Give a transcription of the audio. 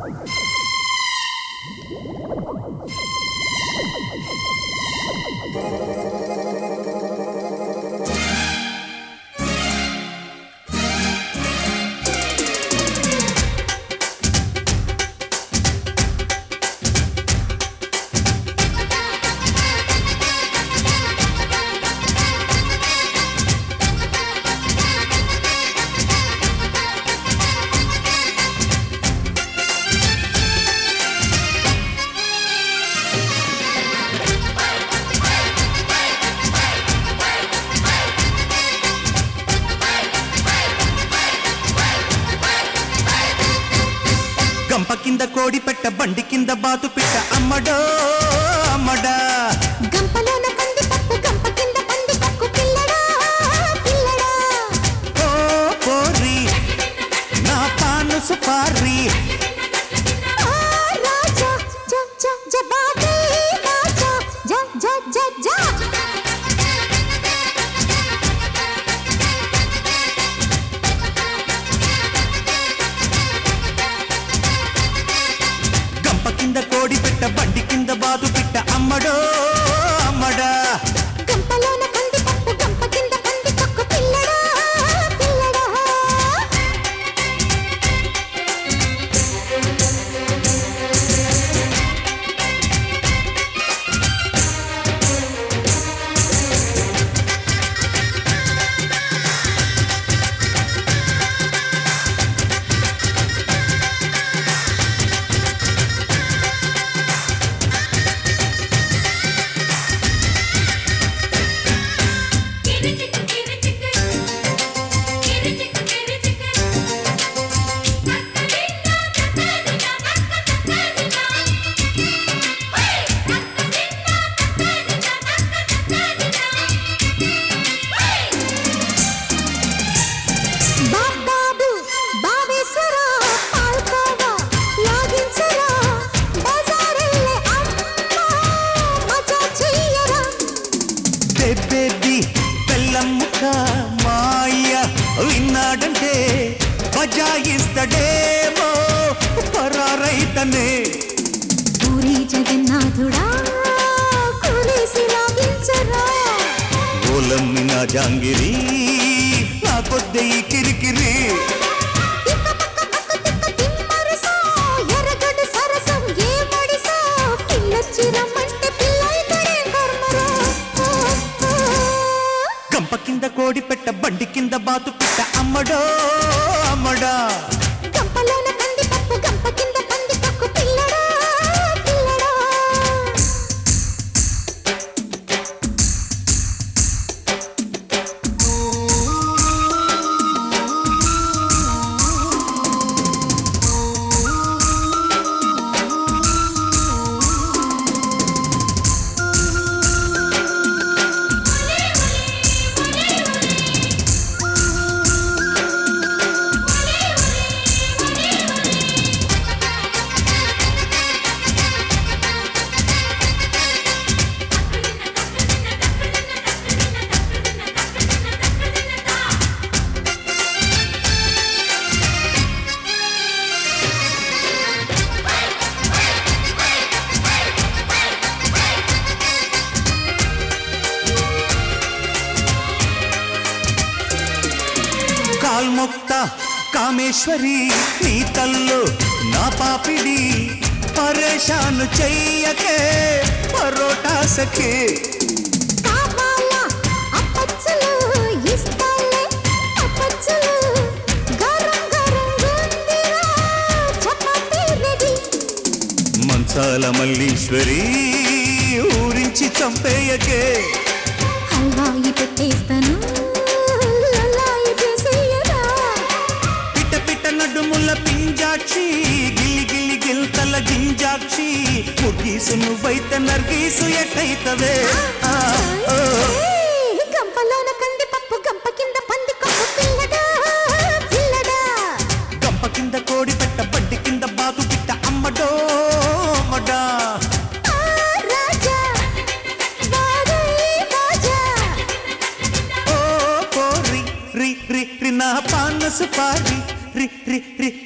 గంప కింద కోడి పెట్ట బండి కింద బాతు పిట్ట అమ్మడో అమ్మడా గంపలోన కంది పప్పు గంప కింద పంది పక్కు పిల్లడా పిల్లడా ఓ కోరి నా పాను సుపారి ఆ రాజా జ జ జబాబే రాజా జ జ జ జ కింద కోడి పెట్ట బండి కింద బాదు పిట్ట అమ్మడో అమ్మడా గంపలోన కంది పప్పు గంప కింద పంది పక్కు పిల్లడా పిల్లడా బాబాబు బావేశ్వర పాల్కోవా లాగించరా బజారెల్లే అమ్మ మజా చెయ్యరా బేబీ బెల్లమ్ముక మాయ విన్నాడంటే బజాయిస్తడేమో పరారైతనే పూరి జగన్నాథుడా కులేసి లాగించరా ఓలమ్మి నా జాంగిరి నా కొద్ది కిరికిరి తిక్క పక్క పక్క తిక్క తిమ్మరసా ఎరగడు సరసం ఏ మడిసా పిల్లొచ్చి రమ్మంటే పిల్లైతడే కర్మరా గంప కింద కోడి పెట్ట బండి కింద బాతు పిట్ట అమ్మడో అమ్మడా గంపలోన కంది పప్పు గంప కింద పంది పక్కు పిల్లడా పిల్లడా కాల్మొక్త కామేశ్వరి నీ తల్లు నా పాపిడి పరేషాను చెయ్యకే పరోటా సఖే కావాలా అప్పచ్చులు ఇస్తాలే అప్పచ్చులు గరం గరం గుందిరా చపాతీ రెడీ మంచాల మల్లీశ్వరి ఊరించి చంపేయకే హల్వాయి పెట్టేస్తాను లల్లాయి చేసేయరా పిట్ట పిట్ట నడుముల పింజాక్షి గిల్లి గిల్లి గిల్తల గింజాక్షి ముగ్గీసు నువ్వైతే నర్గీసు ఎట్టయితవే గంపలోన కంది పప్పు గంప కింద పంది కొప్పు పిల్లడా పిల్లడా గంప కింద కోడి పెట్ట బండి కింద బాతు పిట్ట అమ్మడో అమ్మడా ఆ రాజా బారే రాజా ఓ కోరి రి రి రి నా పాన సుపారి రి రి రి